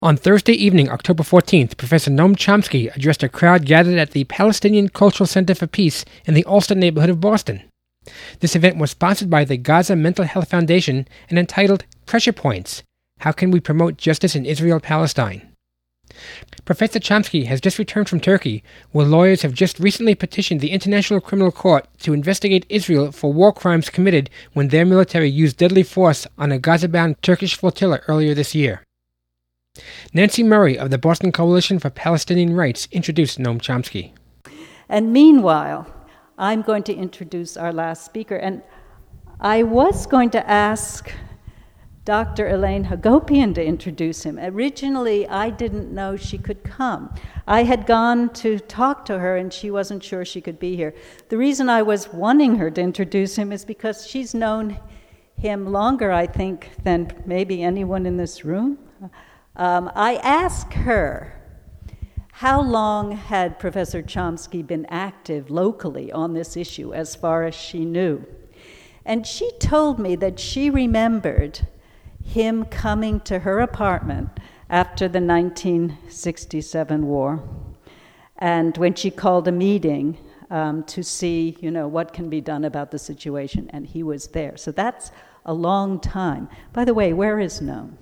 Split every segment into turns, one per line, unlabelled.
On Thursday evening, October 14th, Professor Noam Chomsky addressed a crowd gathered at the Palestinian Cultural Center for Peace in the Allston neighborhood of Boston. This event was sponsored by the Gaza Mental Health Foundation and entitled Pressure Points: How Can We Promote Justice in Israel-Palestine? Professor Chomsky has just returned from Turkey, where lawyers have just recently petitioned the International Criminal Court to investigate Israel for war crimes committed when their military used deadly force on a Gaza-bound Turkish flotilla earlier this year. Nancy Murray of the Boston Coalition for Palestinian Rights introduced Noam Chomsky.
And meanwhile, I'm going to introduce our last speaker. And I was going to ask Dr. Elaine Hagopian to introduce him. Originally, I didn't know she could come. I had gone to talk to her, and she wasn't sure she could be here. The reason I was wanting her to introduce him is because she's known him longer, I think, than maybe anyone in this room. I asked her, how long had Professor Chomsky been active locally on this issue, as far as she knew? And she told me that she remembered him coming to her apartment after the 1967 war, and when she called a meeting to see, what can be done about the situation, and he was there. So that's a long time. By the way, where is Noam?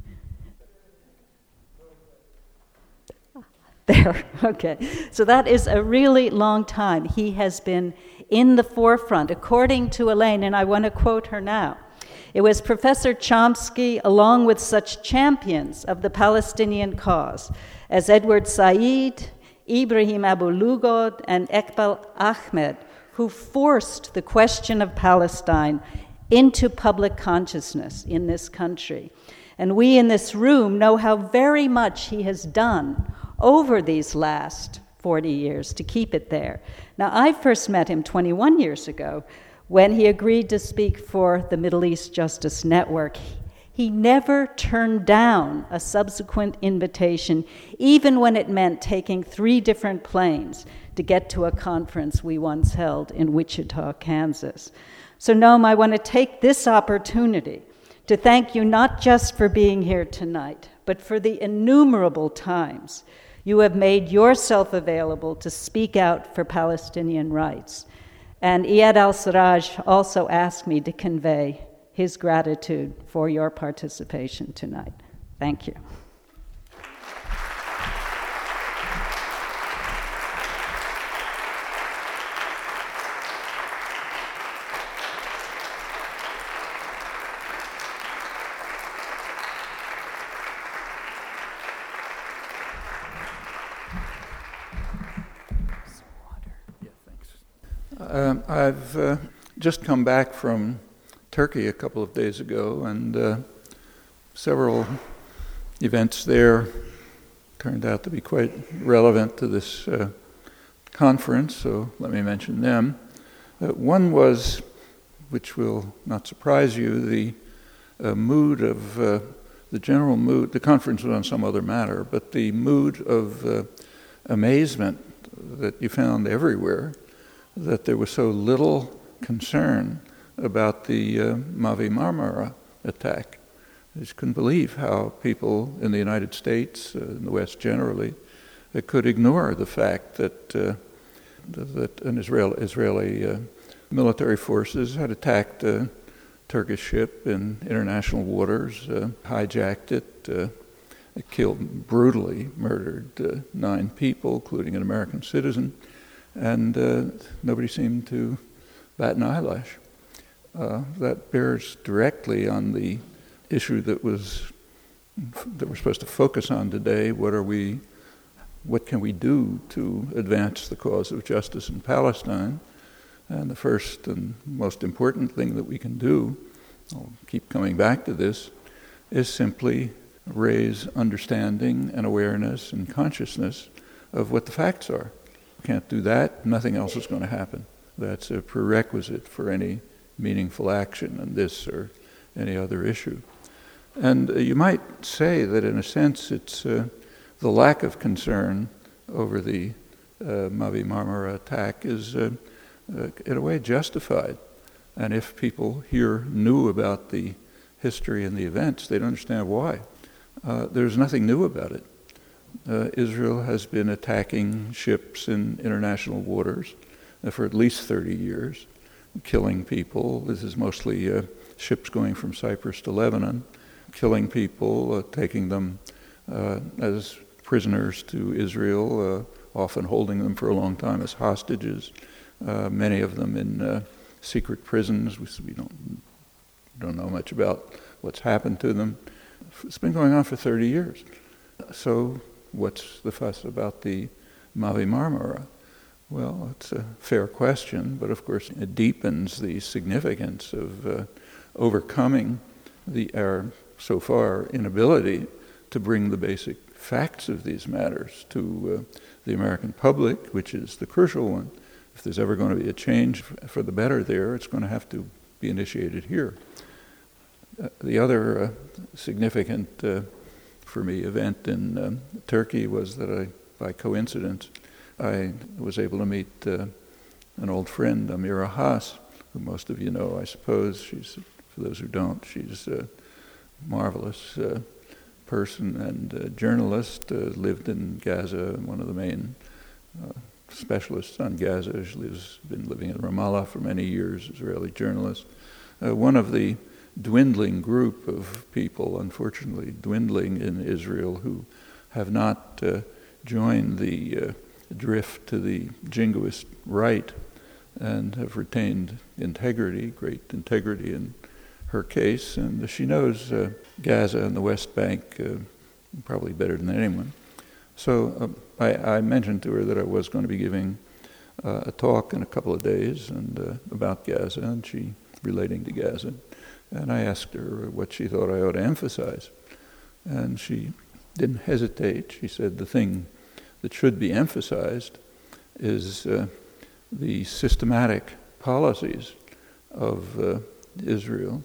There, okay. So that is a really long time. He has been in the forefront, according to Elaine, and I want to quote her now. It was Professor Chomsky, along with such champions of the Palestinian cause as Edward Said, Ibrahim Abu-Lughod, and Eqbal Ahmed, who forced the question of Palestine into public consciousness in this country. And we in this room know how very much he has done over these last 40 years to keep it there. Now, I first met him 21 years ago when he agreed to speak for the Middle East Justice Network. He never turned down a subsequent invitation, even when it meant taking 3 different planes to get to a conference we once held in Wichita, Kansas. So, Noam, I want to take this opportunity to thank you not just for being here tonight, but for the innumerable times you have made yourself available to speak out for Palestinian rights. And Iyad al-Siraj also asked me to convey his gratitude for your participation tonight. Thank you.
I've just come back from Turkey a couple of days ago, and several events there turned out to be quite relevant to this conference, so let me mention them. One was, which will not surprise you, the mood of the general mood. The conference was on some other matter, but the mood of amazement that you found everywhere, that there was so little concern about the Mavi Marmara attack. I just couldn't believe how people in the United States, in the West generally, could ignore the fact that an Israeli military forces had attacked a Turkish ship in international waters, hijacked it, brutally murdered 9 people, including an American citizen, and nobody seemed to bat an eyelash. That bears directly on the issue that we're supposed to focus on today. What can we do to advance the cause of justice in Palestine? And the first and most important thing that we can do, I'll keep coming back to this, is simply raise understanding and awareness and consciousness of what the facts are. Can't do that, nothing else is going to happen. That's a prerequisite for any meaningful action on this or any other issue. And you might say that in a sense it's the lack of concern over the Mavi Marmara attack is in a way justified. And if people here knew about the history and the events, they'd understand why. there's nothing new about it. Israel has been attacking ships in international waters for at least 30 years, killing people. This is mostly ships going from Cyprus to Lebanon, killing people, taking them as prisoners to Israel, often holding them for a long time as hostages, many of them in secret prisons. We don't know much about what's happened to them. It's been going on for 30 years. So what's the fuss about the Mavi Marmara? Well, it's a fair question, but of course it deepens the significance of overcoming our, so far, inability to bring the basic facts of these matters to the American public, which is the crucial one. If there's ever going to be a change for the better there, it's going to have to be initiated here. The other significant, for me, event in Turkey was that by coincidence, I was able to meet an old friend, Amira Haas, who most of you know, I suppose. She's, for those who don't, she's a marvelous person and journalist, lived in Gaza, one of the main specialists on Gaza. She's been living in Ramallah for many years, Israeli journalist. One of the dwindling group of people, unfortunately dwindling in Israel, who have not joined the drift to the jingoist right and have retained integrity, great integrity in her case. And she knows Gaza and the West Bank probably better than anyone. So I mentioned to her that I was going to be giving a talk in a couple of days and about Gaza, and she relating to Gaza. And I asked her what she thought I ought to emphasize. And she didn't hesitate. She said the thing that should be emphasized is the systematic policies of Israel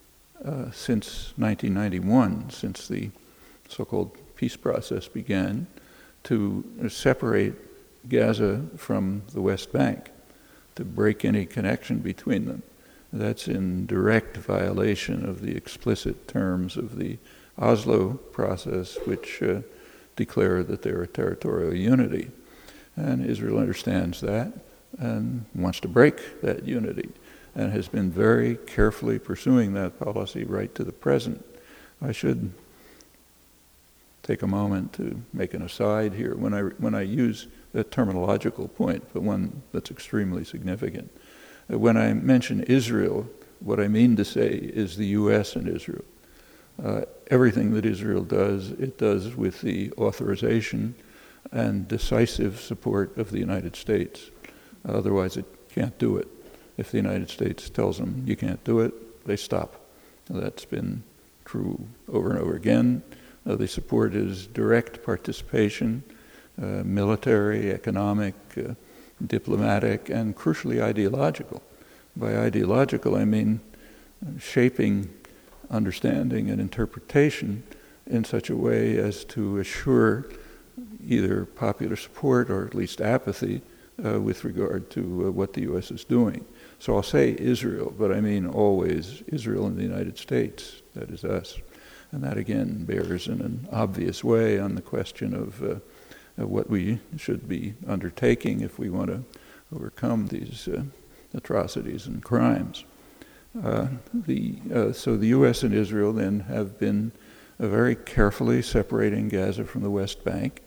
since 1991, since the so-called peace process began, to separate Gaza from the West Bank, to break any connection between them. That's in direct violation of the explicit terms of the Oslo process, which declare that they're a territorial unity. And Israel understands that and wants to break that unity and has been very carefully pursuing that policy right to the present. I should take a moment to make an aside here when I use a terminological point, but one that's extremely significant. When I mention Israel, what I mean to say is the U.S. and Israel. Everything that Israel does, it does with the authorization and decisive support of the United States. Otherwise, it can't do it. If the United States tells them you can't do it, they stop. That's been true over and over again. The support is direct participation, military, economic, diplomatic, and crucially ideological. By ideological, I mean shaping understanding and interpretation in such a way as to assure either popular support or at least apathy with regard to what the U.S. is doing. So I'll say Israel, but I mean always Israel and the United States, that is us. And that again bears in an obvious way on the question of what we should be undertaking if we want to overcome these atrocities and crimes. So the U.S. and Israel then have been very carefully separating Gaza from the West Bank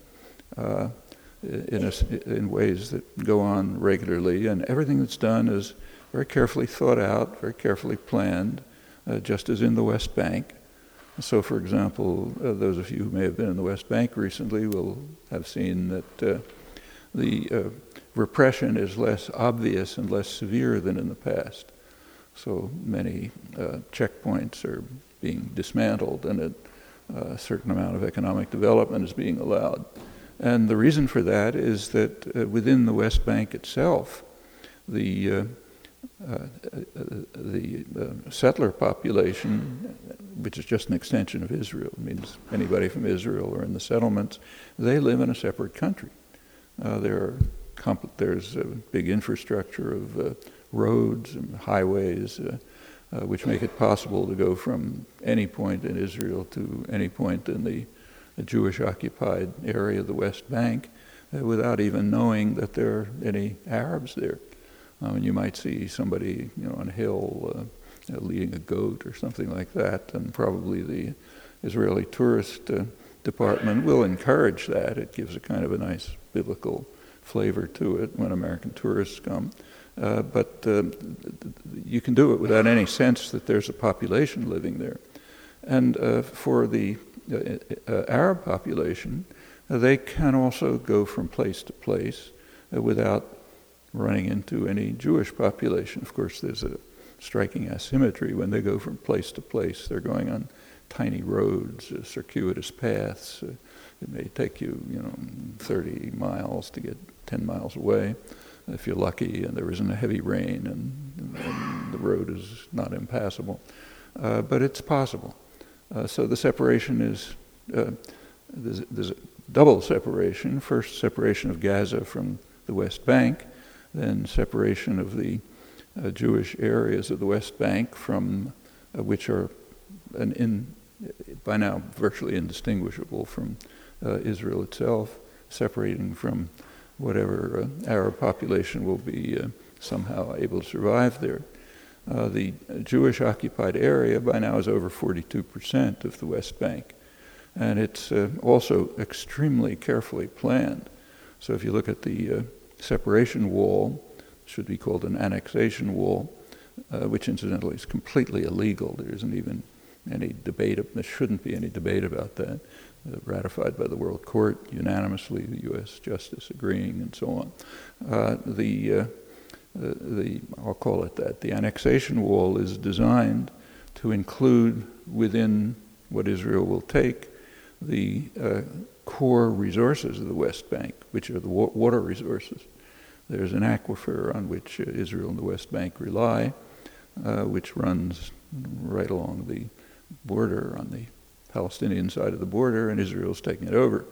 in ways that go on regularly, and everything that's done is very carefully thought out, very carefully planned, just as in the West Bank. So, for example, those of you who may have been in the West Bank recently will have seen that the repression is less obvious and less severe than in the past. So many checkpoints are being dismantled, and a certain amount of economic development is being allowed. And the reason for that is that within the West Bank itself, the settler population, which is just an extension of Israel, means anybody from Israel or in the settlements, they live in a separate country. There's a big infrastructure of roads and highways, which make it possible to go from any point in Israel to any point in the Jewish-occupied area of the West Bank without even knowing that there are any Arabs there. And you might see somebody, on a hill leading a goat or something like that, and probably the Israeli tourist department will encourage that. It gives a kind of a nice biblical flavor to it when American tourists come. But you can do it without any sense that there's a population living there. And for the Arab population, they can also go from place to place without running into any Jewish population. Of course, there's a striking asymmetry. When they go from place to place, they're going on tiny roads, circuitous paths. It may take you, 30 miles to get 10 miles away, if you're lucky, and there isn't a heavy rain, and the road is not impassable. But it's possible. So the separation is, there's a double separation. First, separation of Gaza from the West Bank, then separation of the Jewish areas of the West Bank from which are by now virtually indistinguishable from Israel itself, separating from whatever Arab population will be somehow able to survive there. The Jewish-occupied area by now is over 42% of the West Bank, and it's also extremely carefully planned. So if you look at the separation wall, should be called an annexation wall, which incidentally is completely illegal. There isn't even any debate, there shouldn't be any debate about that, ratified by the World Court unanimously, the U.S. Justice agreeing and so on. I'll call it that, the annexation wall is designed to include within what Israel will take the core resources of the West Bank, which are the water resources. There's an aquifer on which Israel and the West Bank rely, which runs right along the border on the Palestinian side of the border, and Israel's taking it over.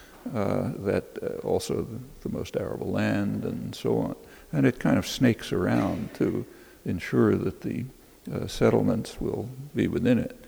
Also the most arable land and so on. And it kind of snakes around to ensure that the settlements will be within it.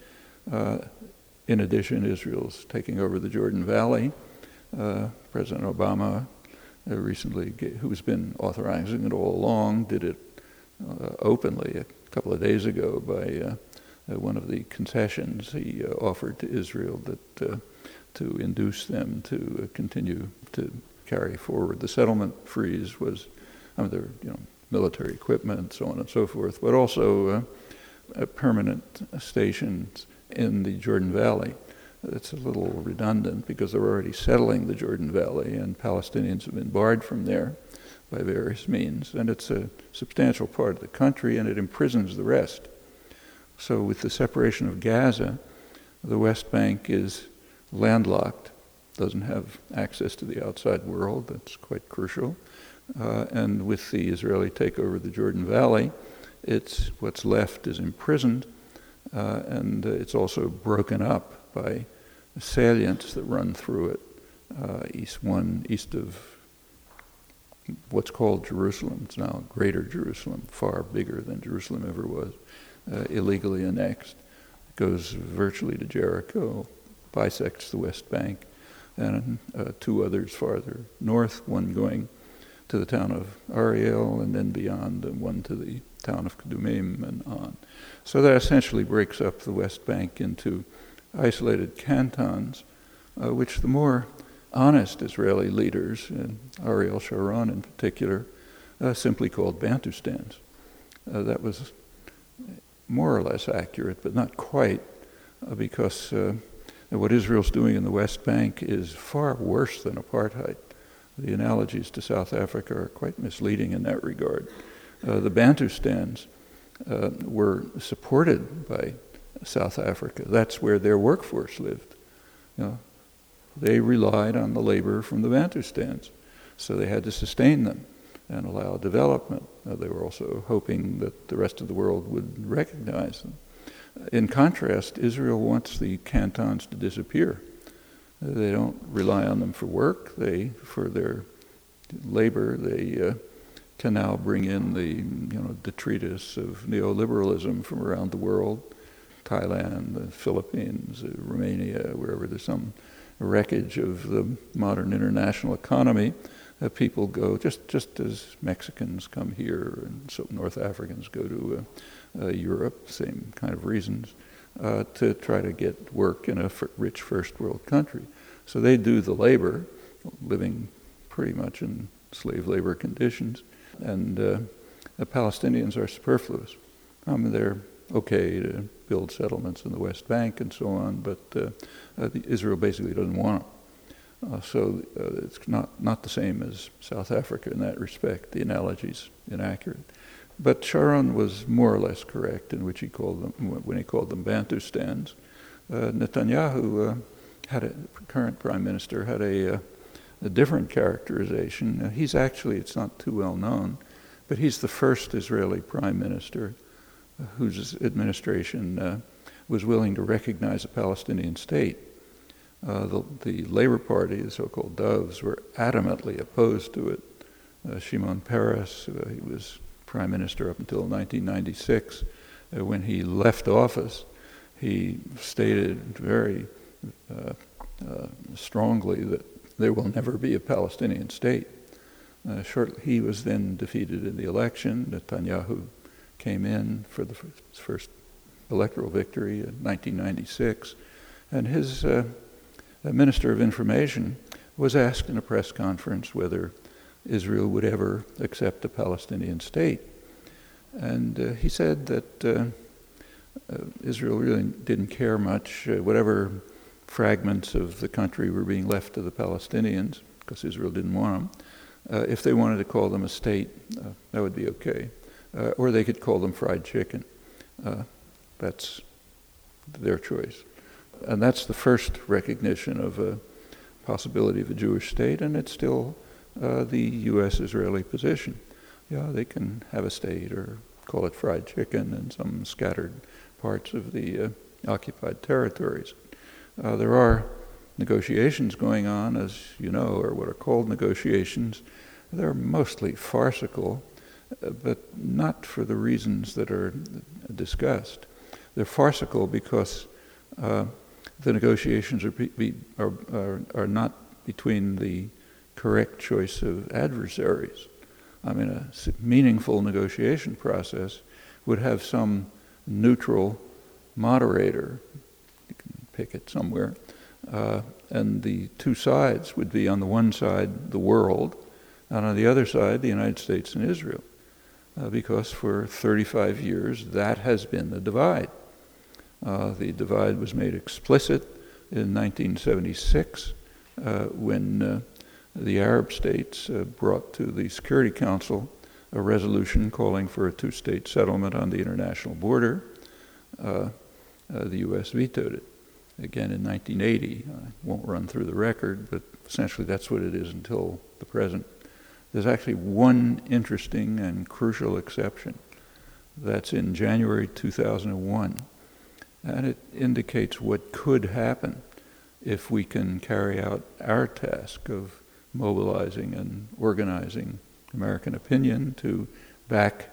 In addition, Israel's taking over the Jordan Valley. President Obama recently, who's been authorizing it all along, did it openly a couple of days ago by one of the concessions he offered to Israel that to induce them to continue to carry forward. The settlement freeze was, there military equipment, so on and so forth, but also permanent stations in the Jordan Valley. It's a little redundant because they're already settling the Jordan Valley, and Palestinians have been barred from there by various means. And it's a substantial part of the country, and it imprisons the rest. So with the separation of Gaza, the West Bank is landlocked, doesn't have access to the outside world. That's quite crucial. And with the Israeli takeover of the Jordan Valley, what's left is imprisoned, and it's also broken up by salients that run through it, east of what's called Jerusalem. It's now Greater Jerusalem, far bigger than Jerusalem ever was, illegally annexed. It goes virtually to Jericho, bisects the West Bank, and two others farther north, one going to the town of Ariel, and then beyond, and one to the town of Kedumim and on. So that essentially breaks up the West Bank into isolated cantons, which the more honest Israeli leaders, and Ariel Sharon in particular, simply called Bantustans. That was more or less accurate, but not quite, because what Israel's doing in the West Bank is far worse than apartheid. The analogies to South Africa are quite misleading in that regard. The Bantustans were supported by South Africa. That's where their workforce lived. They relied on the labor from the Bantustans, so they had to sustain them and allow development. They were also hoping that the rest of the world would recognize them. In contrast, Israel wants the cantons to disappear. They don't rely on them for work. For their labor, they can now bring in the detritus of neoliberalism from around the world, Thailand, the Philippines, Romania, wherever there's some wreckage of the modern international economy. People go, just as Mexicans come here and so North Africans go to Europe, same kind of reasons, to try to get work in a rich first world country. So they do the labor, living pretty much in slave labor conditions, and the Palestinians are superfluous. They're okay to build settlements in the West Bank and so on, but Israel basically doesn't want them. So it's not the same as South Africa in that respect. The analogy's inaccurate. But Sharon was more or less correct in which he called them, when he called them Bantustans. Netanyahu, current prime minister, had a different characterization. He's actually, it's not too well known, but he's the first Israeli prime minister whose administration was willing to recognize a Palestinian state. The Labor Party, the so-called Doves, were adamantly opposed to it. Shimon Peres, he was prime minister up until 1996. When he left office, he stated very strongly that there will never be a Palestinian state. He was then defeated in the election. Netanyahu came in for the first electoral victory in 1996, and his Minister of Information was asked in a press conference whether Israel would ever accept a Palestinian state. And he said that Israel really didn't care much, whatever fragments of the country were being left to the Palestinians, because Israel didn't want them. If they wanted to call them a state, that would be okay. Or they could call them fried chicken. That's their choice. And that's the first recognition of a possibility of a Jewish state, and it's still the U.S.-Israeli position. Yeah, they can have a state or call it fried chicken in some scattered parts of the occupied territories. There are negotiations going on, as you know, or what are called negotiations. They're mostly farcical, but not for the reasons that are discussed. They're farcical because the negotiations are not between the correct choice of adversaries. I mean, a meaningful negotiation process would have some neutral moderator. You can pick it somewhere. And the two sides would be, on the one side, the world, and on the other side, the United States and Israel. Because for 35 years, that has been the divide. The divide was made explicit in 1976 when the Arab states brought to the Security Council a resolution calling for a two-state settlement on the international border. The U.S. vetoed it. Again in 1980. I won't run through the record, but essentially that's what it is until the present. There's actually one interesting and crucial exception. That's in January 2001. And it indicates what could happen if we can carry out our task of mobilizing and organizing American opinion to back,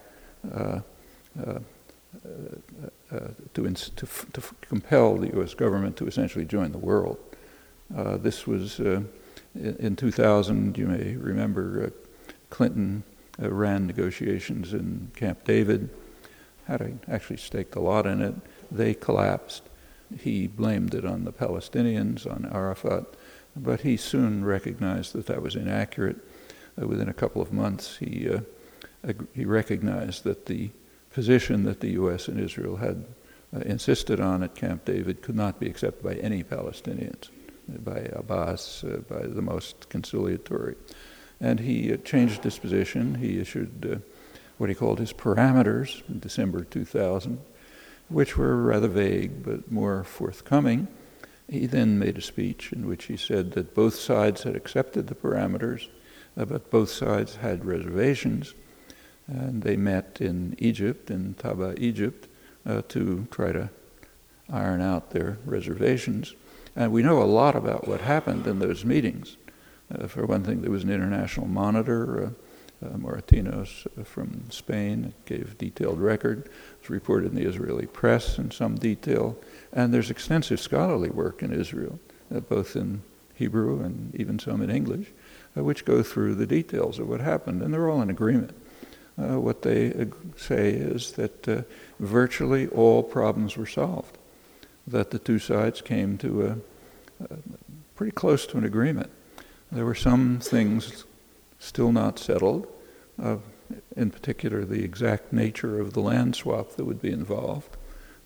to compel the U.S. government to essentially join the world. This was in 2000. You may remember Clinton ran negotiations in Camp David. Had actually staked a lot in it. They collapsed. He blamed it on the Palestinians, on Arafat, but he soon recognized that that was inaccurate. Within a couple of months, he recognized that the position that the U.S. and Israel had insisted on at Camp David could not be accepted by any Palestinians, by Abbas, by the most conciliatory. And he changed his position. He issued what he called his parameters in December 2000, which were rather vague but more forthcoming. He then made a speech in which he said that both sides had accepted the parameters, but both sides had reservations, and they met in Egypt, in Taba, Egypt, to try to iron out their reservations. And we know a lot about what happened in those meetings. For one thing, there was an international monitor Moratinos from Spain. It gave a detailed record. It's reported in the Israeli press in some detail. And there's extensive scholarly work in Israel, both in Hebrew and even some in English, which go through the details of what happened. And they're all in agreement. What they say is that virtually all problems were solved, that the two sides came to pretty close to an agreement. There were some things still not settled, in particular the exact nature of the land swap that would be involved.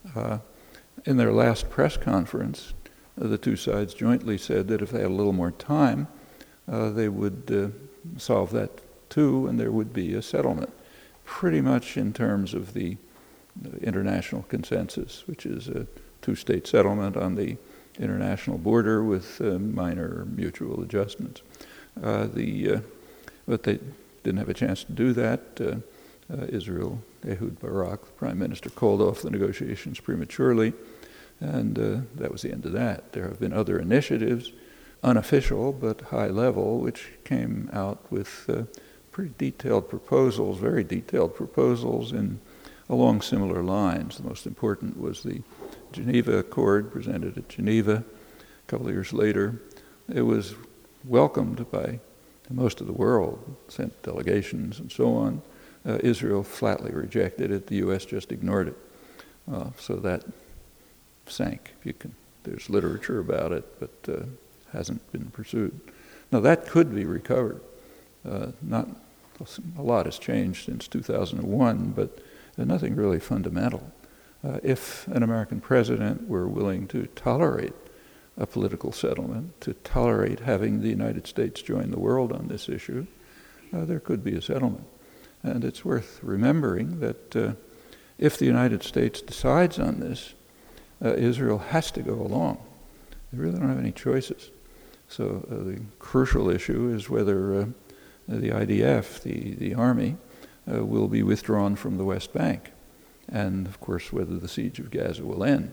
In their last press conference, the two sides jointly said that if they had a little more time, they would solve that too, and there would be a settlement, pretty much in terms of the international consensus, which is a two-state settlement on the international border with minor mutual adjustments. But they didn't have a chance to do that. Israel, Ehud Barak, the prime minister, called off the negotiations prematurely, and that was the end of that. There have been other initiatives, unofficial but high level, which came out with pretty detailed proposals, very detailed proposals along similar lines. The most important was the Geneva Accord, presented at Geneva a couple of years later. It was welcomed by most of the world, sent delegations and so on. Israel flatly rejected it. The U.S. just ignored it. So that sank. There's literature about it, but hasn't been pursued. Now that could be recovered. Not a lot has changed since 2001, but nothing really fundamental. If an American president were willing to tolerate a political settlement, to tolerate having the United States join the world on this issue, there could be a settlement. And it's worth remembering that if the United States decides on this, Israel has to go along. They really don't have any choices. So the crucial issue is whether the IDF, the army, will be withdrawn from the West Bank, and of course whether the siege of Gaza will end.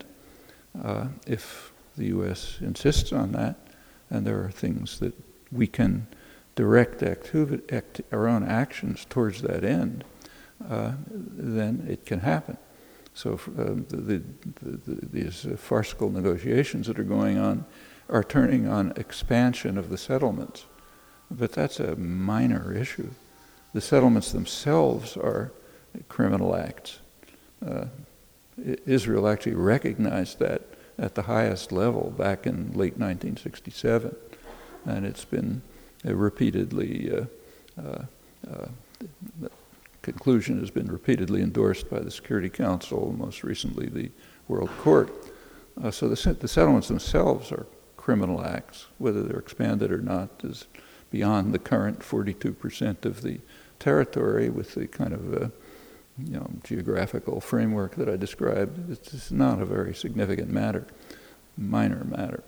If the U.S. insists on that, and there are things that we can direct our own actions towards that end, then it can happen. So these farcical negotiations that are going on are turning on expansion of the settlements. But that's a minor issue. The settlements themselves are criminal acts. Israel actually recognized that at the highest level back in late 1967, and it's been repeatedly, the conclusion has been repeatedly endorsed by the Security Council, most recently the World Court. So the settlements themselves are criminal acts. Whether they're expanded or not is beyond the current 42% of the territory with the kind of geographical framework that I described. It's not a very significant matter, minor matter.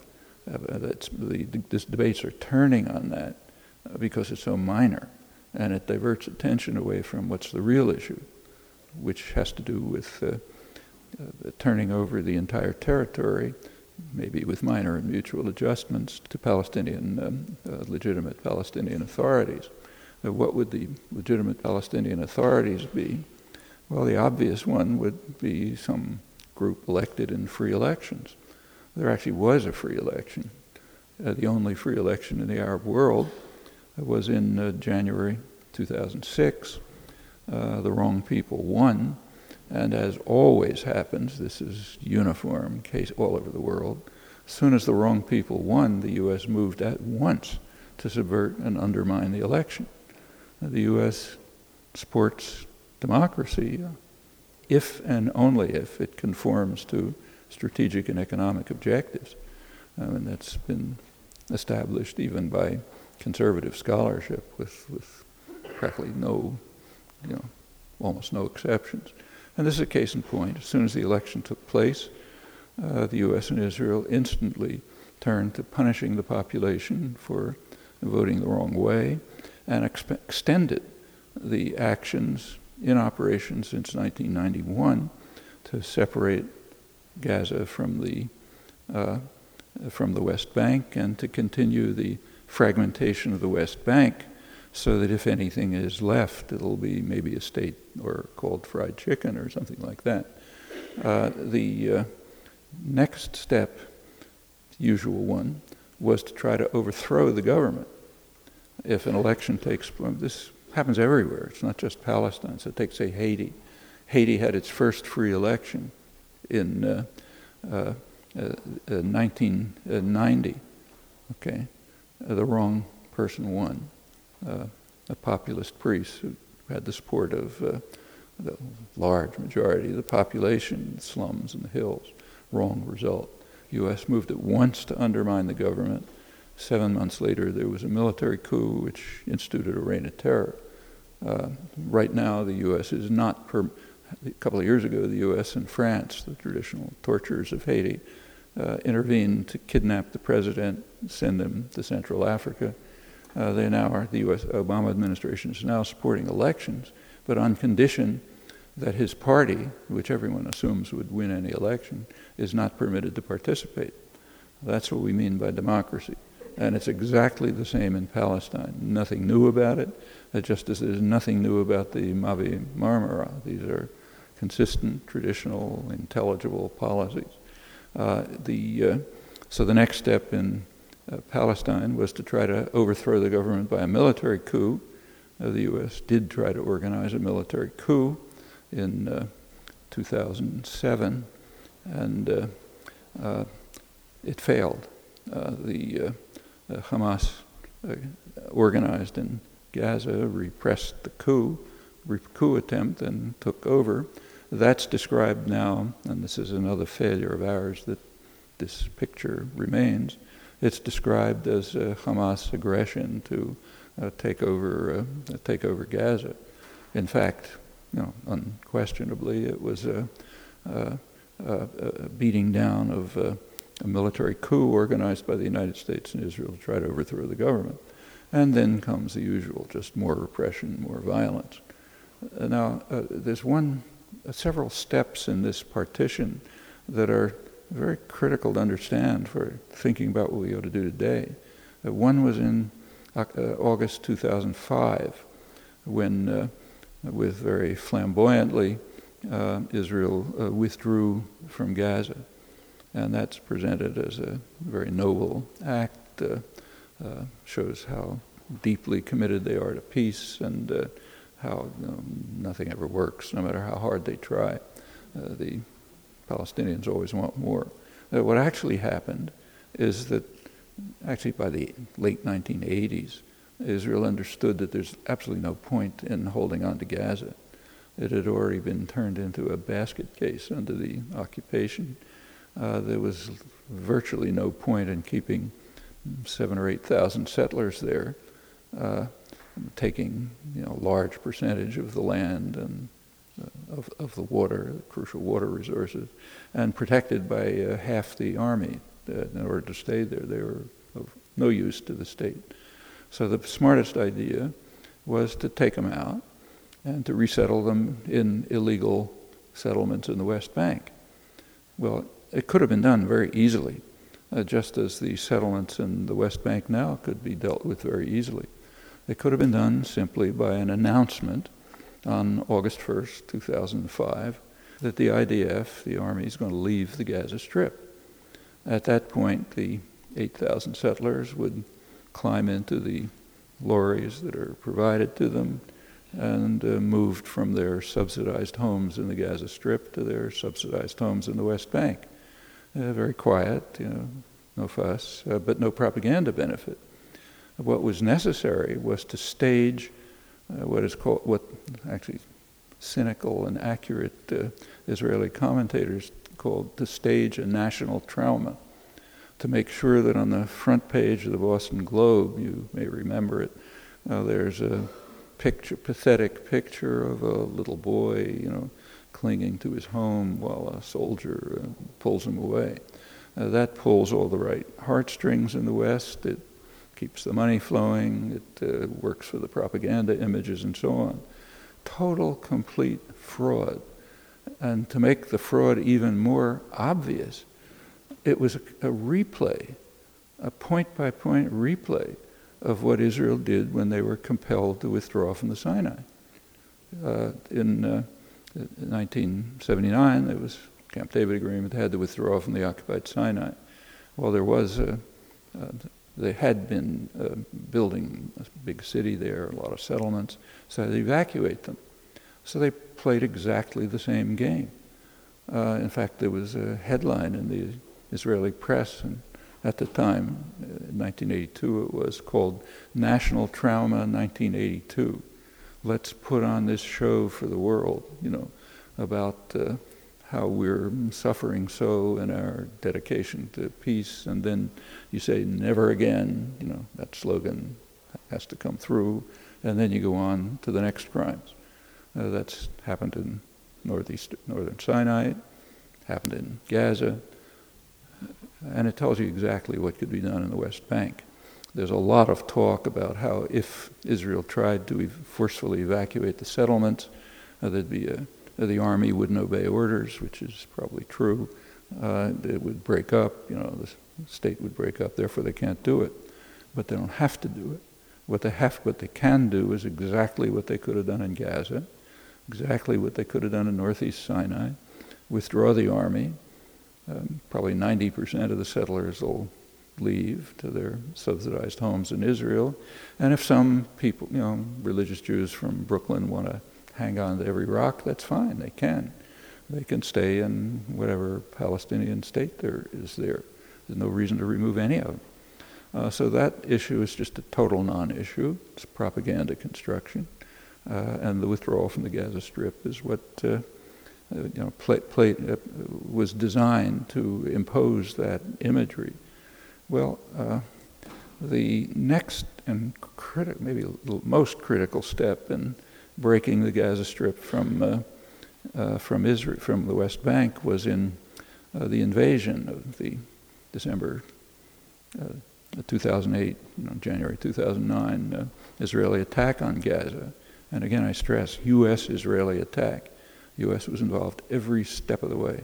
These debates are turning on that because it's so minor, and it diverts attention away from what's the real issue, which has to do with turning over the entire territory, maybe with minor and mutual adjustments, to legitimate Palestinian authorities. What would the legitimate Palestinian authorities be? Well, the obvious one would be some group elected in free elections. There actually was a free election. The only free election in the Arab world was in January 2006. The wrong people won, and as always happens, this is uniform case all over the world. As soon as the wrong people won, the U.S. moved at once to subvert and undermine the election. The U.S. supports democracy if and only if it conforms to strategic and economic objectives. And that's been established even by conservative scholarship with practically almost no exceptions. And this is a case in point. As soon as the election took place, the U.S. and Israel instantly turned to punishing the population for voting the wrong way and extended the actions in operation since 1991 to separate Gaza from the West Bank and to continue the fragmentation of the West Bank so that if anything is left, it'll be maybe a state or called fried chicken or something like that. The next step, usual one, was to try to overthrow the government. If an election takes place, this happens everywhere. It's not just Palestine. So take, say, Haiti. Haiti had its first free election in 1990. Okay, the wrong person won. A populist priest who had the support of the large majority of the population, the slums and the hills. Wrong result. U.S. moved at once to undermine the government. 7 months later, there was a military coup which instituted a reign of terror. Right now, the U.S. is not, a couple of years ago, the U.S. and France, the traditional torturers of Haiti, intervened to kidnap the president, send him to Central Africa. They now are, the U.S. Obama administration is now supporting elections, but on condition that his party, which everyone assumes would win any election, is not permitted to participate. That's what we mean by democracy. And it's exactly the same in Palestine. Nothing new about it, just as there's nothing new about the Mavi Marmara. These are consistent, traditional, intelligible policies. So the next step in Palestine was to try to overthrow the government by a military coup. The U.S. did try to organize a military coup in 2007, and it failed. The Hamas organized in Gaza, repressed the coup attempt, and took over. That's described now, and this is another failure of ours that this picture remains. It's described as Hamas aggression to take over Gaza. In fact, unquestionably, it was a beating down of a military coup organized by the United States and Israel to try to overthrow the government. And then comes the usual, just more repression, more violence. Now, there's several steps in this partition that are very critical to understand for thinking about what we ought to do today. One was in August 2005, when, with very flamboyantly, Israel withdrew from Gaza. And that's presented as a very noble act, shows how deeply committed they are to peace and how nothing ever works, no matter how hard they try. The Palestinians always want more. What actually happened is that actually by the late 1980s, Israel understood that there's absolutely no point in holding on to Gaza. It had already been turned into a basket case under the occupation. There was virtually no point in keeping 7,000 or 8,000 settlers there, taking large percentage of the land and of the water, the crucial water resources, and protected by half the army. In order to stay there, they were of no use to the state. So the smartest idea was to take them out and to resettle them in illegal settlements in the West Bank. Well, it could have been done very easily, just as the settlements in the West Bank now could be dealt with very easily. It could have been done simply by an announcement on August 1st, 2005, that the IDF, the army, is going to leave the Gaza Strip. At that point, the 8,000 settlers would climb into the lorries that are provided to them and moved from their subsidized homes in the Gaza Strip to their subsidized homes in the West Bank. Very quiet, no fuss, but no propaganda benefit. What was necessary was to stage what actually cynical and accurate Israeli commentators called to stage a national trauma, to make sure that on the front page of the Boston Globe, you may remember it, there's a pathetic picture of a little boy, clinging to his home while a soldier pulls him away. That pulls all the right heartstrings in the West. It keeps the money flowing. It works for the propaganda images and so on. Total, complete fraud. And to make the fraud even more obvious, it was a replay, a point-by-point replay of what Israel did when they were compelled to withdraw from the Sinai. In 1979, there was Camp David Agreement. They had to withdraw from the occupied Sinai. Well, they had been building a big city there, a lot of settlements, so they had to evacuate them. So they played exactly the same game. In fact, there was a headline in the Israeli press, and at the time, in 1982, it was called National Trauma 1982. Let's put on this show for the world, about how we're suffering so in our dedication to peace, and then you say never again, that slogan has to come through, and then you go on to the next crimes. That's happened in northern Sinai, happened in Gaza, and it tells you exactly what could be done in the West Bank. There's a lot of talk about how if Israel tried to forcefully evacuate the settlements, the army wouldn't obey orders, which is probably true. It would break up, the state would break up, therefore they can't do it. But they don't have to do it. What they can do is exactly what they could have done in Gaza, exactly what they could have done in northeast Sinai, withdraw the army. Probably 90% of the settlers will leave to their subsidized homes in Israel. And if some people, religious Jews from Brooklyn want to hang on to every rock, that's fine, they can. They can stay in whatever Palestinian state there is there. There's no reason to remove any of them. So that issue is just a total non-issue. It's propaganda construction. And the withdrawal from the Gaza Strip is what was designed to impose that imagery. Well, the next and maybe most critical step in breaking the Gaza Strip from Israel, from the West Bank, was in the invasion of the December 2008, January 2009 Israeli attack on Gaza. And again, I stress, U.S.-Israeli attack. U.S. was involved every step of the way.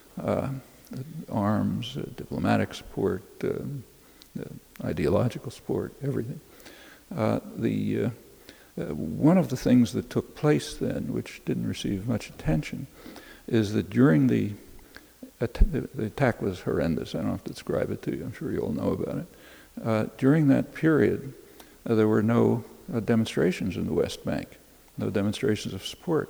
Arms, diplomatic support, ideological support, everything. One of the things that took place then, which didn't receive much attention, is that during the attack was horrendous. I don't have to describe it to you. I'm sure you all know about it. During that period, there were no demonstrations in the West Bank, no demonstrations of support.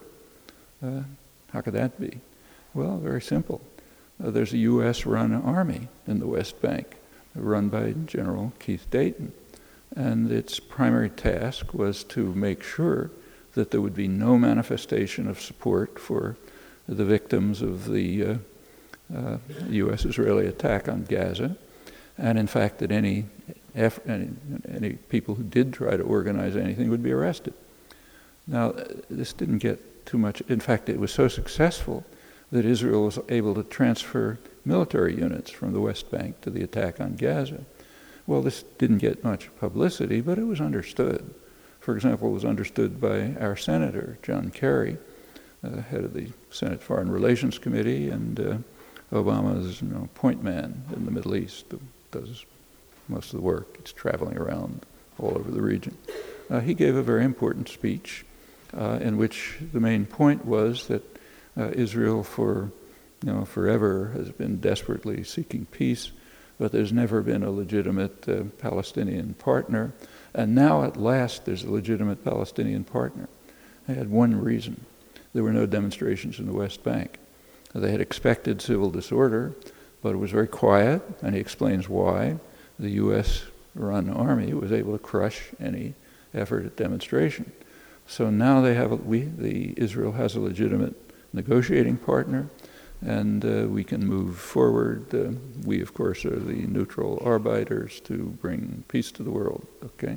How could that be? Well, very simple. There's a U.S.-run army in the West Bank, run by General Keith Dayton. And its primary task was to make sure that there would be no manifestation of support for the victims of the U.S.-Israeli attack on Gaza. And in fact, that any people who did try to organize anything would be arrested. Now, this didn't get too much. In fact, it was so successful that Israel was able to transfer military units from the West Bank to the attack on Gaza. Well, this didn't get much publicity, but it was understood. For example, it was understood by our senator, John Kerry, head of the Senate Foreign Relations Committee, and Obama's point man in the Middle East, who does most of the work. It's traveling around all over the region. He gave a very important speech in which the main point was that Israel forever has been desperately seeking peace, but there's never been a legitimate Palestinian partner. And now at last there's a legitimate Palestinian partner. They had one reason. There were no demonstrations in the West Bank. They had expected civil disorder, but it was very quiet, and he explains why. The U.S.-run army was able to crush any effort at demonstration. So now they have Israel has a legitimate negotiating partner, and we can move forward. We, of course, are the neutral arbiters to bring peace to the world. Okay,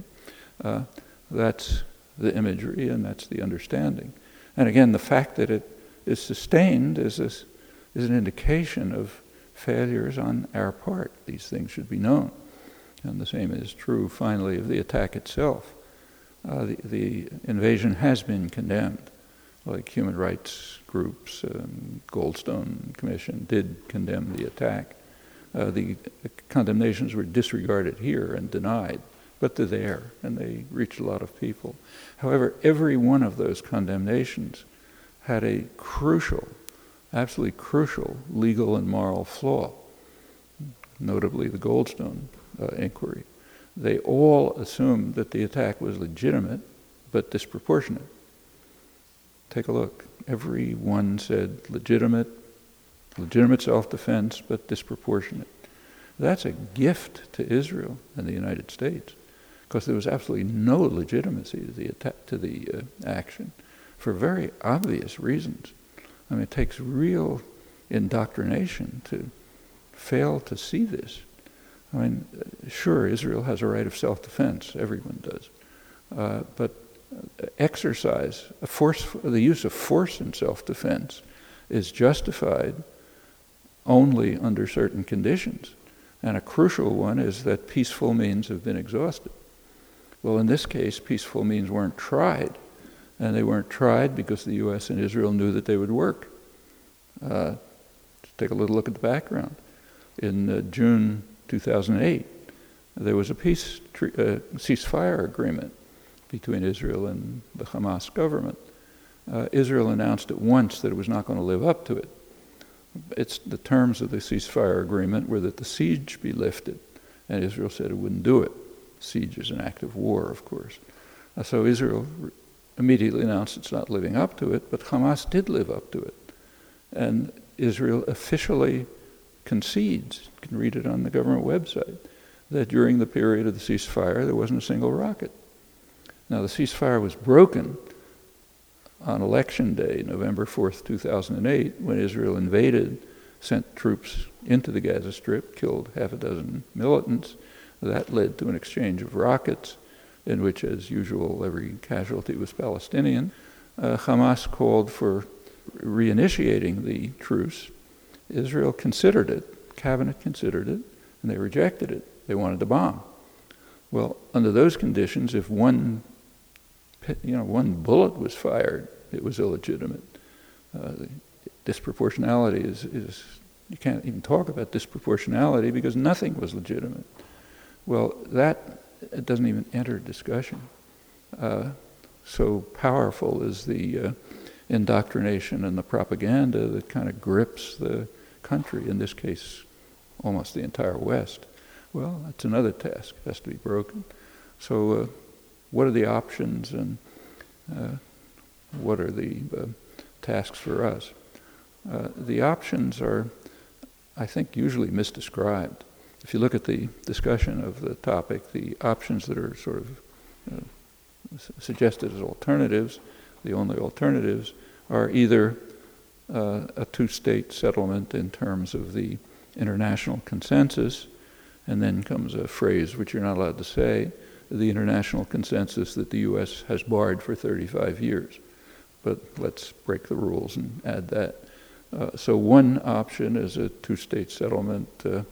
that's the imagery, and that's the understanding. And again, the fact that it is sustained is an indication of failures on our part. These things should be known. And the same is true, finally, of the attack itself. The invasion has been condemned. Like human rights groups, Goldstone Commission did condemn the attack. The condemnations were disregarded here and denied but they're there, and they reach a lot of people. However, every one of those condemnations had a crucial, absolutely crucial legal and moral flaw, notably the Goldstone inquiry. They all assumed that the attack was legitimate, but disproportionate. Take a look. Every one said legitimate self-defense, but disproportionate. That's a gift to Israel and the United States, because there was absolutely no legitimacy to the attack, to the action, for very obvious reasons. I mean, it takes real indoctrination to fail to see this. I mean, sure, Israel has a right of self-defense. Everyone does, but exercise, the use of force in self-defense is justified only under certain conditions. And a crucial one is that peaceful means have been exhausted. Well, in this case, peaceful means weren't tried. And they weren't tried because the U.S. and Israel knew that they would work. Take a little look at the background. In June 2008, there was a ceasefire agreement between Israel and the Hamas government. Israel announced at once that it was not going to live up to it. The terms of the ceasefire agreement were that the siege be lifted, and Israel said it wouldn't do it. Siege is an act of war, of course. So Israel immediately announced it's not living up to it, but Hamas did live up to it. And Israel officially concedes, you can read it on the government website, that during the period of the ceasefire there wasn't a single rocket. Now the ceasefire was broken on Election Day, November 4th, 2008, when Israel invaded, sent troops into the Gaza Strip, killed half a dozen militants. That led to an exchange of rockets, in which, as usual, every casualty was Palestinian. Hamas called for reinitiating the truce. Israel considered it, cabinet considered it, and they rejected it. They wanted to bomb. Well, under those conditions, if one bullet was fired, it was illegitimate. The disproportionality is you can't even talk about disproportionality because nothing was legitimate. Well, it doesn't even enter discussion. So powerful is the indoctrination and the propaganda that kind of grips the country, in this case, almost the entire West. Well, that's another task. It has to be broken. So what are the options, and what are the tasks for us? The options are, I think, usually misdescribed. If you look at the discussion of the topic, the options that are sort of suggested as alternatives, the only alternatives, are either a two-state settlement in terms of the international consensus, and then comes a phrase which you're not allowed to say, the international consensus that the U.S. has barred for 35 years. But let's break the rules and add that. So one option is a two-state settlement,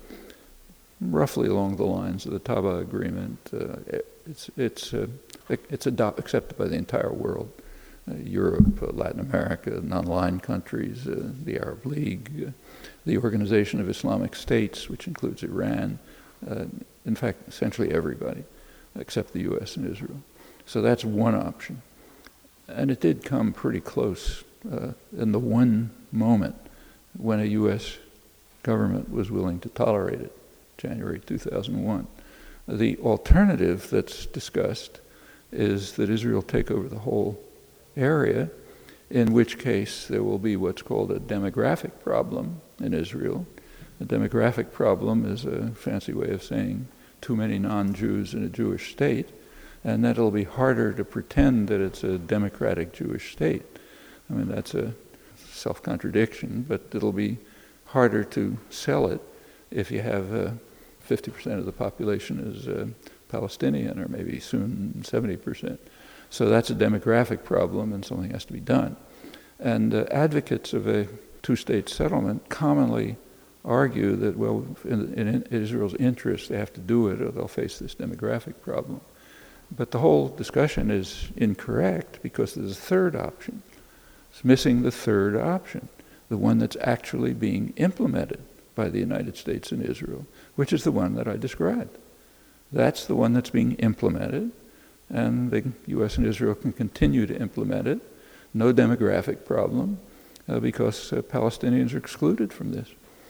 roughly along the lines of the Taba Agreement. It's accepted by the entire world. Europe, Latin America, non-aligned countries, the Arab League, the Organization of Islamic States, which includes Iran, in fact, essentially everybody, except the U.S. and Israel. So that's one option. And it did come pretty close in the one moment when a U.S. government was willing to tolerate it, January 2001. The alternative that's discussed is that Israel take over the whole area, in which case there will be what's called a demographic problem in Israel. A demographic problem is a fancy way of saying too many non-Jews in a Jewish state, and that it'll be harder to pretend that it's a democratic Jewish state. I mean, that's a self-contradiction, but it'll be harder to sell it if you have 50% of the population is Palestinian, or maybe soon 70%. So that's a demographic problem, and something has to be done. And advocates of a two-state settlement commonly argue that, well, in Israel's interest, they have to do it or they'll face this demographic problem. But the whole discussion is incorrect because there's a third option. It's missing the third option, the one that's actually being implemented by the United States and Israel, which is the one that I described. That's the one that's being implemented, and the U.S. and Israel can continue to implement it. No demographic problem, because Palestinians are excluded from this.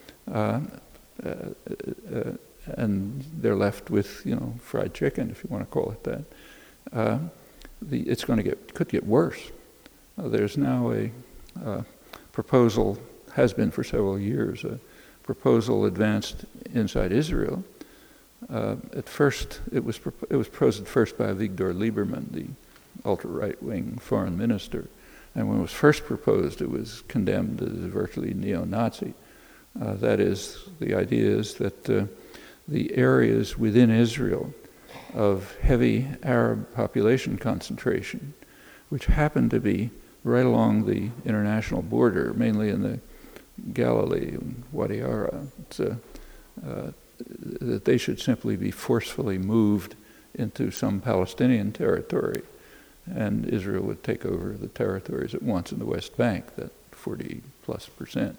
And they're left with, fried chicken, if you want to call it that. It's could get worse. There's now a proposal, has been for several years, a proposal advanced inside Israel. At first, it was proposed first by Avigdor Lieberman, the ultra-right-wing foreign minister. And when it was first proposed, it was condemned as virtually neo-Nazi. That is, the idea is that the areas within Israel of heavy Arab population concentration, which happen to be right along the international border, mainly in the Galilee and Wadi Ara, that they should simply be forcefully moved into some Palestinian territory, and Israel would take over the territories at once in the West Bank, that 40+%.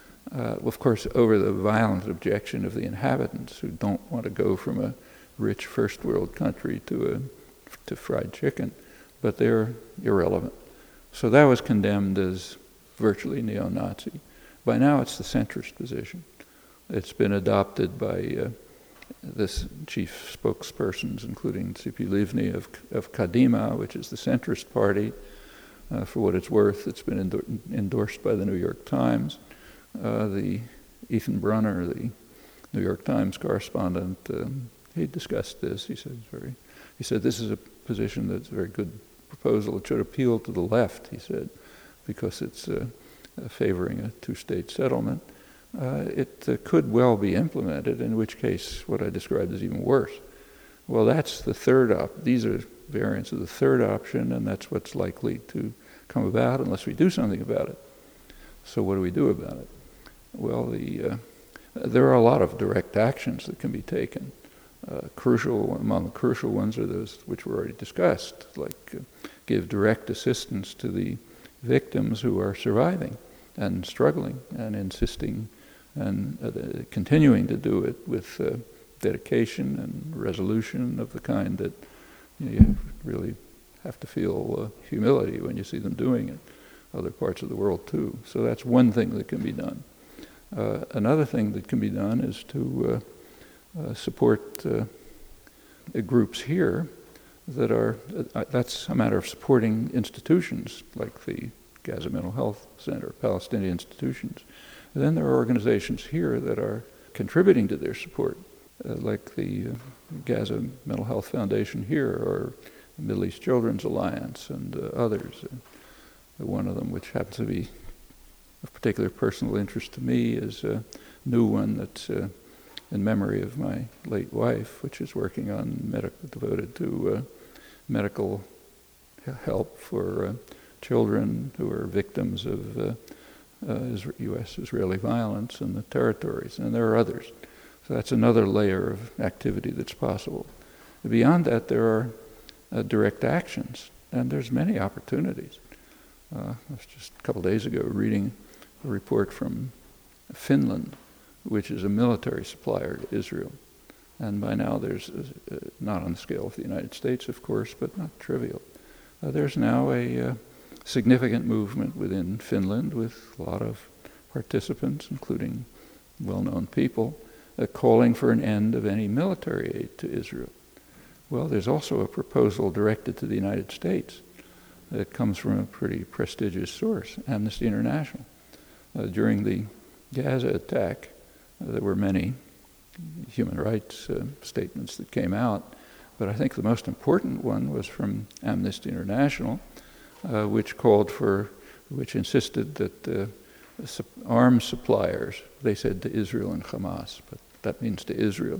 Of course, over the violent objection of the inhabitants who don't want to go from a rich first world country to fried chicken, but they're irrelevant. So that was condemned as virtually neo-Nazi. By now it's the centrist position. It's been adopted by this chief spokespersons, including Tzipi Livni of Kadima, which is the centrist party. For what it's worth, it's been endorsed by the New York Times. The Ethan Brunner, the New York Times correspondent, he discussed this. He said this is a position that's a very good proposal. It should appeal to the left, he said, because it's favoring a two-state settlement. It could well be implemented, in which case what I described is even worse. Well, that's the third these are variants of the third option, and that's what's likely to come about unless we do something about it. So what do we do about it? Well, there are a lot of direct actions that can be taken. Among the crucial ones are those which were already discussed, like give direct assistance to the victims who are surviving and struggling and insisting and continuing to do it with dedication and resolution of the kind that you really have to feel humility when you see them doing it. Other parts of the world too. So that's one thing that can be done. Another thing that can be done is to support groups here that are, that's a matter of supporting institutions like the Gaza Mental Health Center, Palestinian institutions. And then there are organizations here that are contributing to their support, like the Gaza Mental Health Foundation here, or the Middle East Children's Alliance, and others. One of them, which happens to be of particular personal interest to me, is a new one that's in memory of my late wife, which is working on devoted to medical help for children who are victims of U.S.-Israeli violence in the territories, and there are others. So that's another layer of activity that's possible. Beyond that, there are direct actions, and there's many opportunities. I was just a couple of days ago reading a report from Finland, which is a military supplier to Israel. And by now there's, not on the scale of the United States, of course, but not trivial. There's now a significant movement within Finland with a lot of participants, including well-known people, calling for an end of any military aid to Israel. Well, there's also a proposal directed to the United States that comes from a pretty prestigious source, Amnesty International. During the Gaza attack, there were many human rights statements that came out, but I think the most important one was from Amnesty International, which insisted that arms suppliers, they said to Israel and Hamas, but that means to Israel,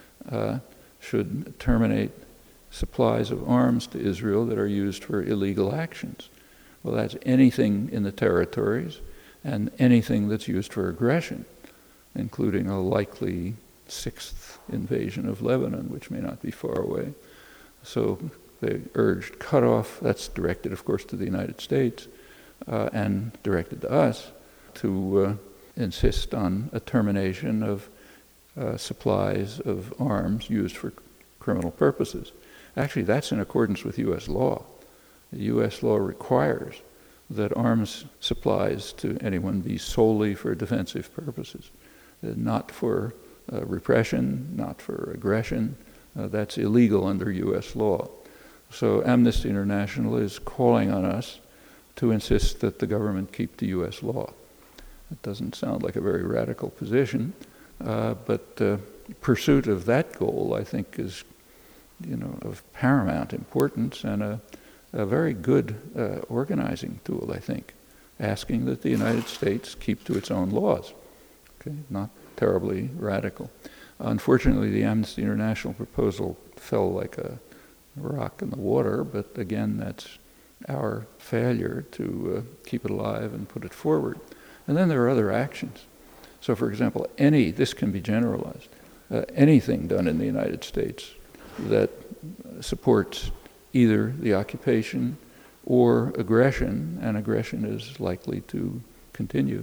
should terminate supplies of arms to Israel that are used for illegal actions. Well, that's anything in the territories and anything that's used for aggression, including a likely sixth invasion of Lebanon, which may not be far away. So they urged cutoff, that's directed, of course, to the United States, and directed to us, to insist on a termination of supplies of arms used for criminal purposes. Actually, that's in accordance with U.S. law. The U.S. law requires that arms supplies to anyone be solely for defensive purposes, not for repression, not for aggression. That's illegal under U.S. law. So Amnesty International is calling on us to insist that the government keep to U.S. law. It doesn't sound like a very radical position, but pursuit of that goal, I think, is, of paramount importance and a very good organizing tool, I think, asking that the United States keep to its own laws. Okay, not terribly radical. Unfortunately, the Amnesty International proposal fell like a rock in the water, but again, that's our failure to keep it alive and put it forward. And then there are other actions. So, for example, this can be generalized, anything done in the United States that supports either the occupation or aggression, and aggression is likely to continue,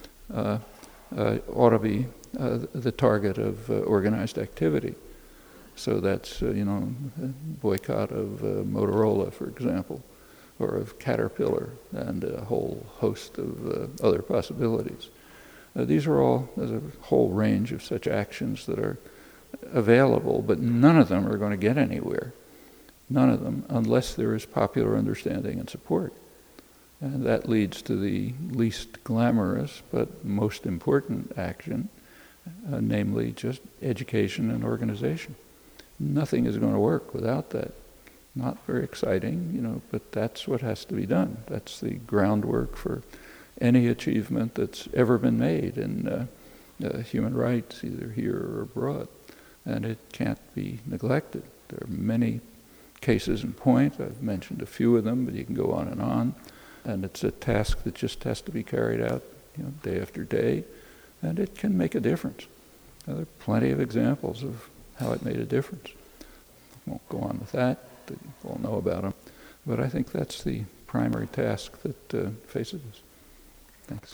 ought to be the target of organized activity. So that's, boycott of Motorola, for example, or of Caterpillar, and a whole host of other possibilities. There's a whole range of such actions that are available, but none of them are going to get anywhere. None of them, unless there is popular understanding and support. And that leads to the least glamorous but most important action, namely just education and organization. Nothing is going to work without that. Not very exciting, but that's what has to be done. That's the groundwork for any achievement that's ever been made in human rights, either here or abroad. And it can't be neglected. There are many cases in point. I've mentioned a few of them, but you can go on. And it's a task that just has to be carried out, day after day, and it can make a difference. There are plenty of examples of how it made a difference. I won't go on with that. You all know about them. But I think that's the primary task that faces us. Thanks.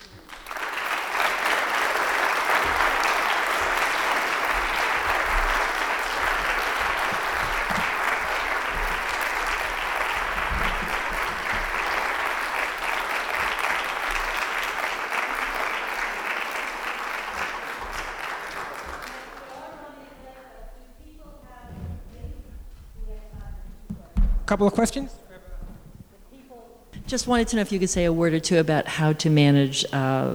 Couple of questions?
Just wanted to know if you could say a word or two about how to manage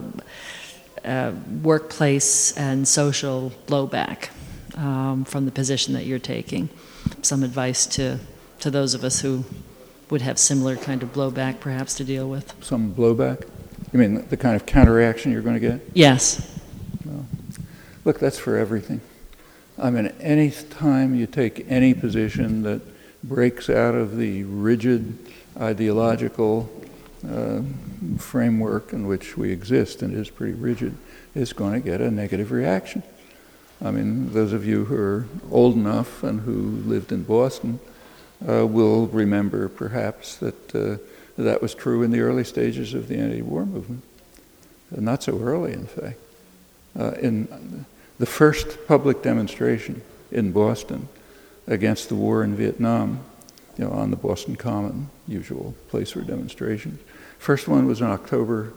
workplace and social blowback from the position that you're taking. Some advice to those of us who would have similar kind of blowback perhaps to deal with.
Some blowback? You mean the kind of counterreaction you're going to get?
Yes.
Well, look, that's for everything. I mean, any time you take any position that breaks out of the rigid ideological framework in which we exist, and it is pretty rigid, is going to get a negative reaction. I mean, those of you who are old enough and who lived in Boston will remember perhaps that that was true in the early stages of the anti-war movement. Not so early, in fact. In the first public demonstration in Boston against the war in Vietnam, on the Boston Common, usual place for demonstrations. First one was in October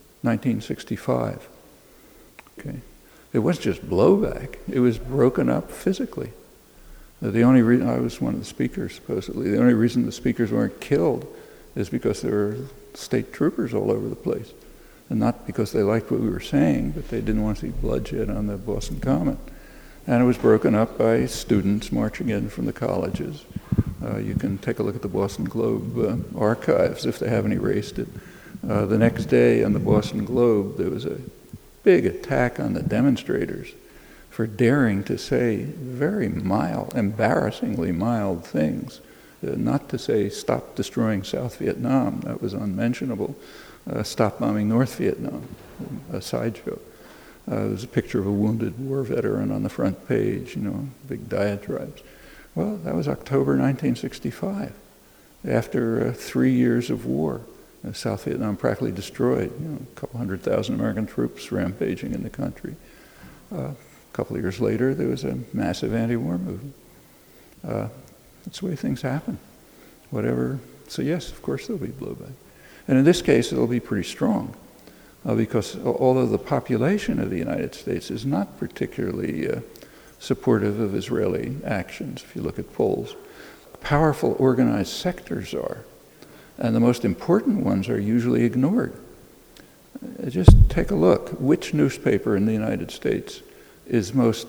1965. Okay, it wasn't just blowback; it was broken up physically. The only reason I was one of the speakers, supposedly, the only reason the speakers weren't killed is because there were state troopers all over the place, and not because they liked what we were saying, but they didn't want to see bloodshed on the Boston Common. And it was broken up by students marching in from the colleges. You can take a look at the Boston Globe archives if they haven't erased it. The next day on the Boston Globe, there was a big attack on the demonstrators for daring to say very mild, embarrassingly mild things. Not to say, stop destroying South Vietnam, that was unmentionable. Stop bombing North Vietnam, a sideshow. There's a picture of a wounded war veteran on the front page, big diatribes. Well, that was October 1965, after 3 years of war. South Vietnam practically destroyed, a couple 100,000 American troops rampaging in the country. A couple of years later, there was a massive anti-war movement. That's the way things happen. Whatever. So yes, of course there'll be blowback. And in this case, it'll be pretty strong. Because although the population of the United States is not particularly supportive of Israeli actions, if you look at polls, powerful organized sectors are. And the most important ones are usually ignored. Just take a look. Which newspaper in the United States is most,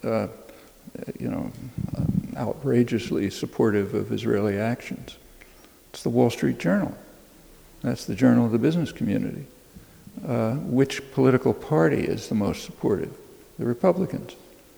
outrageously supportive of Israeli actions? It's the Wall Street Journal. That's the journal of the business community. Which political party is the most supportive? The Republicans.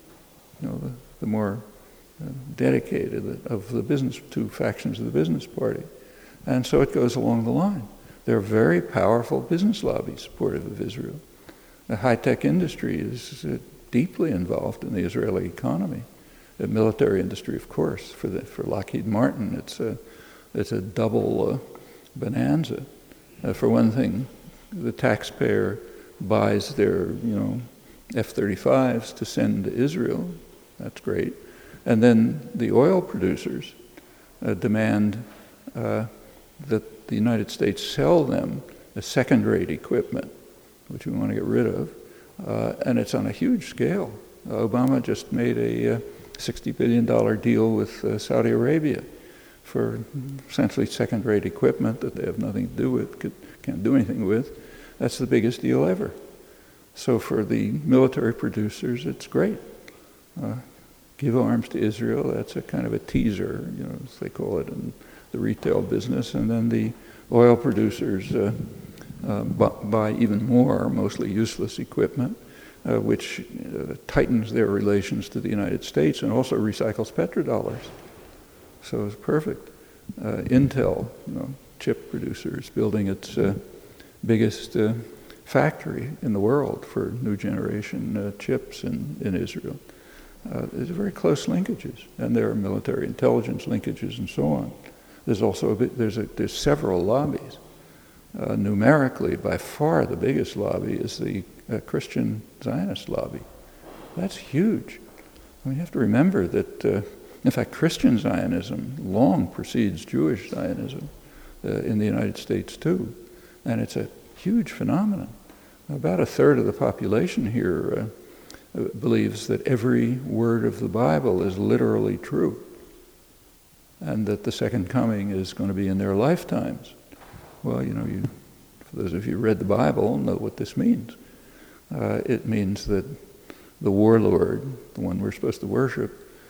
The more dedicated of the business, two factions of the business party. And so it goes along the line. There are very powerful business lobbies supportive of Israel. The high-tech industry is deeply involved in the Israeli economy. The military industry, of course, for Lockheed Martin, it's a double bonanza. For one thing, the taxpayer buys their, F-35s to send to Israel. That's great. And then the oil producers demand that the United States sell them a second-rate equipment, which we want to get rid of, and it's on a huge scale. Obama just made a $60 billion deal with Saudi Arabia for essentially second-rate equipment that they have nothing to do with, can't do anything with. That's the biggest deal ever. So for the military producers, it's great. Give arms to Israel, that's a kind of a teaser, as they call it in the retail business. And then the oil producers buy even more, mostly useless equipment, which tightens their relations to the United States and also recycles petrodollars. So it's perfect. Intel, chip producer, is building its biggest factory in the world for new generation chips in Israel. There's very close linkages, and there are military intelligence linkages and so on. There's also there's several lobbies. Numerically, by far the biggest lobby is the Christian Zionist lobby. That's huge. I mean, you have to remember that, in fact, Christian Zionism long precedes Jewish Zionism in the United States too, and it's a huge phenomenon. About a third of the population here believes that every word of the Bible is literally true, and that the second coming is going to be in their lifetimes. Well, for those of you who read the Bible, know what this means. It means that the warlord, the one we're supposed to worship,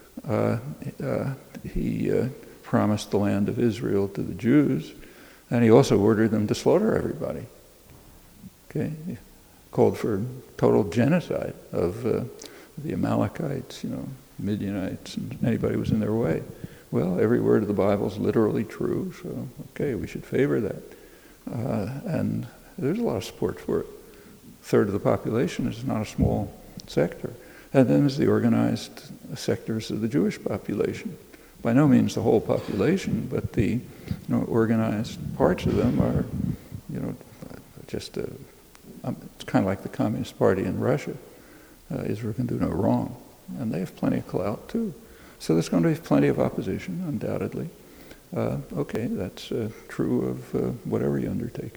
he promised the land of Israel to the Jews, and he also ordered them to slaughter everybody. Okay, he called for total genocide of the Amalekites, Midianites, and anybody who was in their way. Well, every word of the Bible is literally true, so okay, we should favor that. And there's a lot of support for it. A third of the population is not a small sector. And then there's the organized sectors of the Jewish population. By no means the whole population, but the organized parts of them are, just it's kind of like the Communist Party in Russia. Israel can do no wrong. And they have plenty of clout, too. So there's going to be plenty of opposition, undoubtedly. Okay, that's true of whatever you undertake.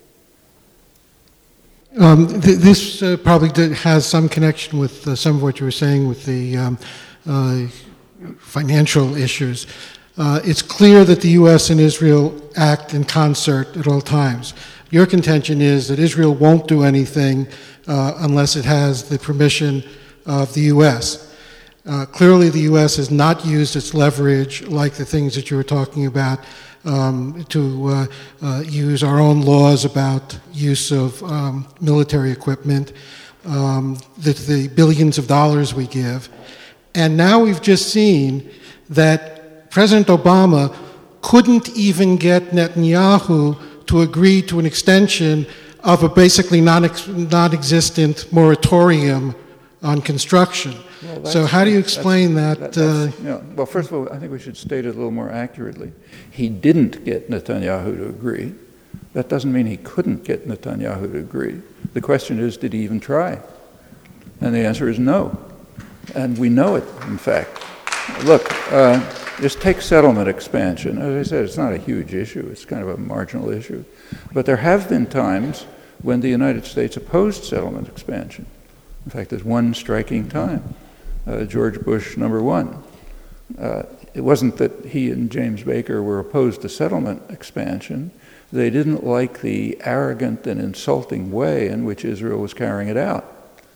This probably has some connection with some of what you were saying with the financial issues. It's clear that the U.S. and Israel act in concert at all times. Your contention is that Israel won't do anything unless it has the permission of the U.S. Clearly, the U.S. has not used its leverage, like the things that you were talking about, to use our own laws about use of military equipment, the billions of dollars we give. And now we've just seen that President Obama couldn't even get Netanyahu to agree to an extension of a basically non-existent moratorium on construction.
Well,
so how do you explain that?
Well, first of all, I think we should state it a little more accurately. He didn't get Netanyahu to agree. That doesn't mean he couldn't get Netanyahu to agree. The question is, did he even try? And the answer is no. And we know it, in fact. Look, Just take settlement expansion. As I said, it's not a huge issue. It's kind of a marginal issue. But there have been times when the United States opposed settlement expansion. In fact, there's one striking time, George Bush #1. It wasn't that he and James Baker were opposed to settlement expansion. They didn't like the arrogant and insulting way in which Israel was carrying it out.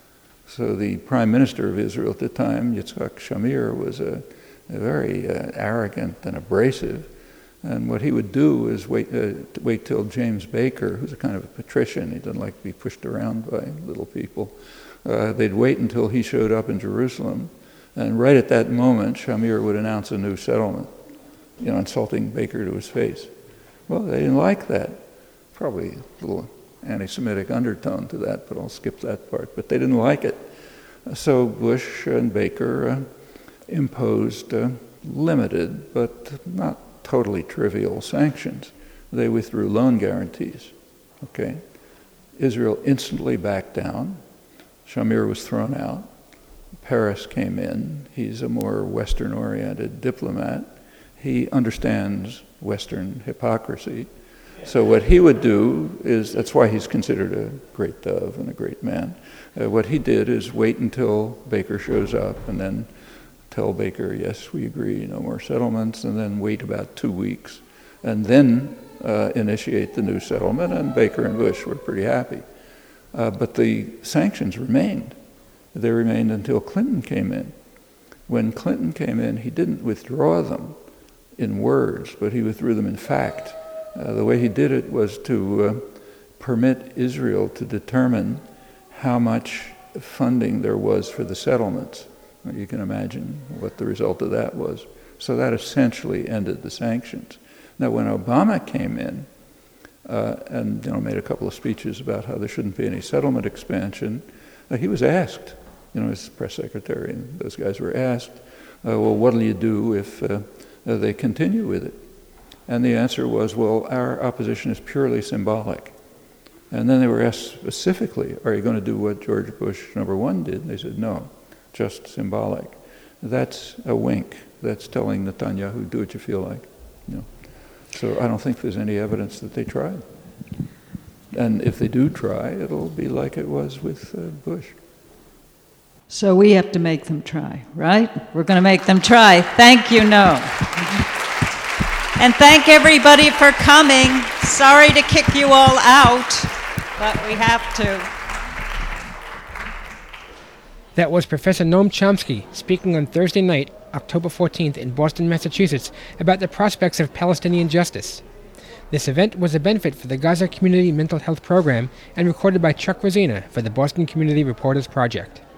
So the prime minister of Israel at the time, Yitzhak Shamir, was a very arrogant and abrasive. And what he would do is wait till James Baker, who's a kind of a patrician, he doesn't like to be pushed around by little people, they'd wait until he showed up in Jerusalem, and right at that moment, Shamir would announce a new settlement, insulting Baker to his face. Well, they didn't like that. Probably a little anti-Semitic undertone to that, but I'll skip that part. But they didn't like it. So Bush and Baker imposed limited, but not totally trivial sanctions. They withdrew loan guarantees. Okay, Israel instantly backed down. Shamir was thrown out. Peres came in. He's a more Western-oriented diplomat. He understands Western hypocrisy. So what he would do is, that's why he's considered a great dove and a great man. What he did is wait until Baker shows up and then tell Baker, yes, we agree, no more settlements, and then wait about 2 weeks, and then initiate the new settlement, and Baker and Bush were pretty happy. But the sanctions remained. They remained until Clinton came in. When Clinton came in, he didn't withdraw them in words, but he withdrew them in fact. The way he did it was to permit Israel to determine how much funding there was for the settlements. You can imagine what the result of that was. So that essentially ended the sanctions. Now, when Obama came in and made a couple of speeches about how there shouldn't be any settlement expansion, he was asked, his press secretary and those guys were asked, well, what'll you do if they continue with it? And the answer was, well, our opposition is purely symbolic. And then they were asked specifically, are you going to do what George Bush #1 did? And they said, no, just symbolic. That's a wink. That's telling Netanyahu, do what you feel like. So I don't think there's any evidence that they tried. And if they do try, it'll be like it was with Bush.
So we have to make them try, right? We're going to make them try. Thank you, Noam. And thank everybody for coming. Sorry to kick you all out, but we have to.
That was Professor Noam Chomsky speaking on Thursday night, October 14th in Boston, Massachusetts, about the prospects of Palestinian justice. This event was a benefit for the Gaza Community Mental Health Program and recorded by Chuck Rosina for the Boston Community Reporters Project.